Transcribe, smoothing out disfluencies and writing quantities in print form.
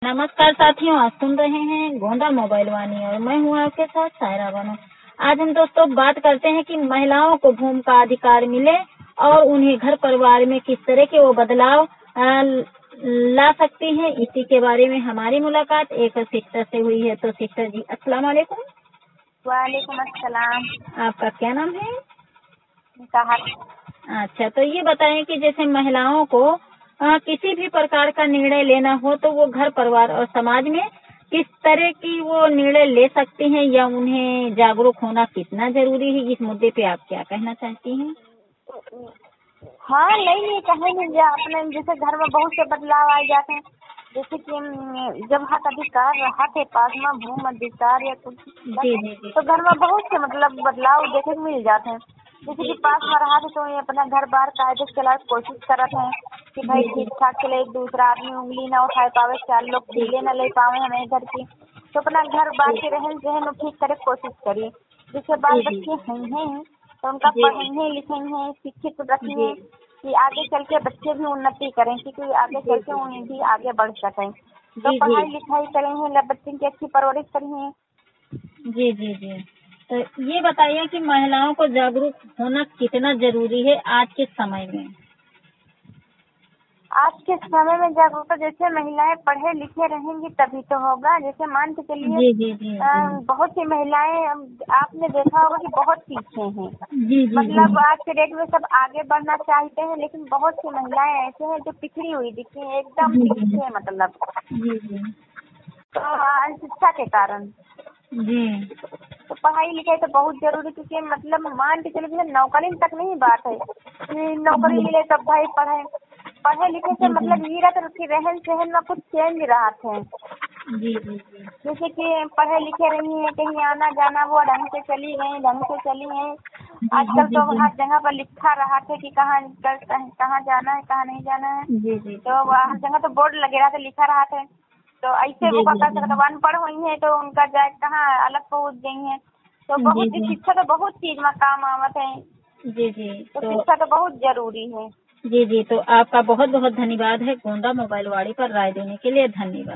नमस्कार साथियों, आप सुन रहे हैं गोंडा मोबाइल वाणी और मैं हूँ आपके साथ सायरा बानो। आज हम दोस्तों बात करते हैं कि महिलाओं को भूमि का अधिकार मिले और उन्हें घर परिवार में किस तरह के वो बदलाव ला सकती हैं। इसी के बारे में हमारी मुलाकात एक सिस्टर से हुई है। तो सिस्टर जी, अस्सलाम वालेकुम। वालेकुम अस्सलाम। आपका क्या नाम है? कहा। तो ये बताएं कि जैसे महिलाओं को किसी भी प्रकार का निर्णय लेना हो तो वो घर परिवार और समाज में किस तरह की वो निर्णय ले सकती हैं या उन्हें जागरूक होना कितना जरूरी है, इस मुद्दे पे आप क्या कहना चाहती हैं? हाँ, नहीं कहेंगे अपने जैसे घर में बहुत से बदलाव आ जाते हैं। जैसे कि जब हक अधिकार रहा थे पास में भूमि अधिकार या कुछ जी। तो घर में बहुत से मतलब बदलाव देखे को मिल जाते हैं। जैसे कि पास में रहा थे तो ये अपना घर बार कायदे से चलाने की कोशिश करते हैं कि भाई ठीक ठाक चले, दूसरा आदमी उंगली न उठाए पावे, 4 लोग पीले न ले पावे हमें घर की, तो अपना घर बार के रहन सहन ठीक करे कोशिश करिए। जैसे बाल बच्चे हैं तो उनका पढ़ेंगे लिखेंगे शिक्षित रखेंगे कि आगे चल के बच्चे भी उन्नति करें, क्योंकि आगे चल के उन्हें भी आगे बढ़ सकें। तो पढ़ाई लिखाई करेंगे, बच्चे की अच्छी परवरिश करेंगे। जी। तो ये बताइए कि महिलाओं को जागरूक होना कितना जरूरी है आज के समय में? आज के समय में जागरूकता जैसे महिलाएं पढ़े लिखे रहेंगी तभी तो होगा। जैसे मान के चलिए बहुत सी महिलाएं आपने देखा होगा कि बहुत पीछे हैं। मतलब आज के डेट में सब आगे बढ़ना चाहते हैं, लेकिन बहुत सी महिलाएं ऐसे हैं जो पिछड़ी हुई दिखती हैं, एकदम पीछे मतलब। तो शिक्षा के कारण तो पढ़ाई लिखाई तो बहुत जरूरी, क्योंकि मतलब मान के चलिए नौकरी तक नहीं बात है कि नौकरी मिले तब भाई पढ़े लिखे से मतलब ये रहता है कि रहन सहन में कुछ चेंज रहा थे। जैसे कि पढ़े लिखे रही है, कहीं आना जाना वो ढंग से चली गई, ढंग से चली गई। आजकल तो हर जगह पर लिखा रहा था कि कहाँ जाना है कहाँ नहीं जाना है। तो हर जगह तो बोर्ड लगे रहा था, लिखा रहा था। तो ऐसे वो कर सकते, अनपढ़ हुई है तो उनका जाए कहाँ अलग पहुँच गई है। तो बहुत शिक्षा तो बहुत चीज में काम आवत है। तो शिक्षा तो बहुत जरूरी है। जी। तो आपका बहुत बहुत धन्यवाद है गोंडा मोबाइल वाणी पर राय देने के लिए। धन्यवाद।